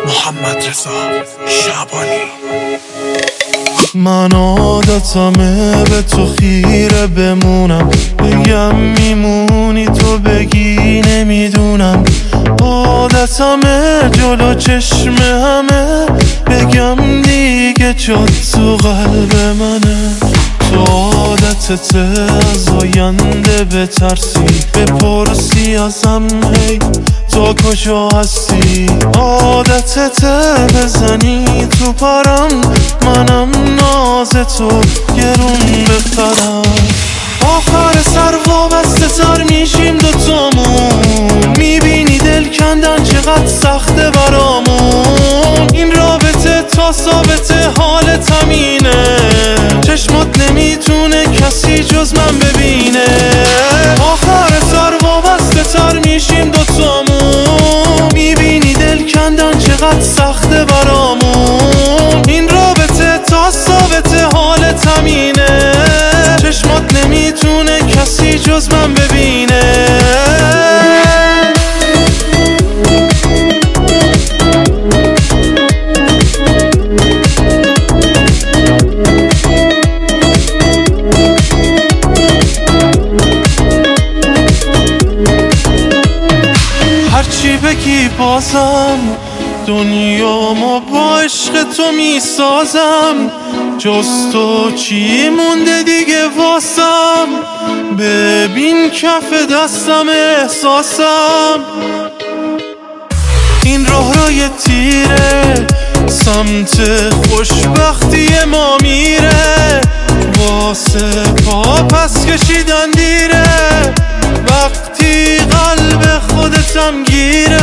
محمد رضا شعبانی. من عادتمه به تو خیره بمونم، بگم میمونی تو بگی نمیدونم. عادتمه جلو چشم همه بگم دیگه جات تو قلب منه. تو عادتته از آینده بترسی، بپرسی ازم هی تو کجا هستی. عادتته بزنی تو پرم، منم ناز تو گرون بخرم. آخر سر وابسته تر میشیم دوتامون، میبینی دل کندن چقدر سخته برامون. این رابطه تا ثابته حالت همینه، چشمات نمیتونه کسی جز من ببینه. آخر سر وابسته تر میشیم دوتامون، میبینی دل کندن چقدر سخته برامون. این رابطه تا ثابته حالت همینه، چشمات نمیتونه کسی جز من ببینه. هرچی بگی بازم دنیامو با عشق تو میسازم. جز تو چی مونده دیگه واسم، ببین کف دستم احساسم. این راه رای تیره سمت خوشبختی ما میره، واسه پا پس کشیدن دیره. وقتی قلب خودتم گیره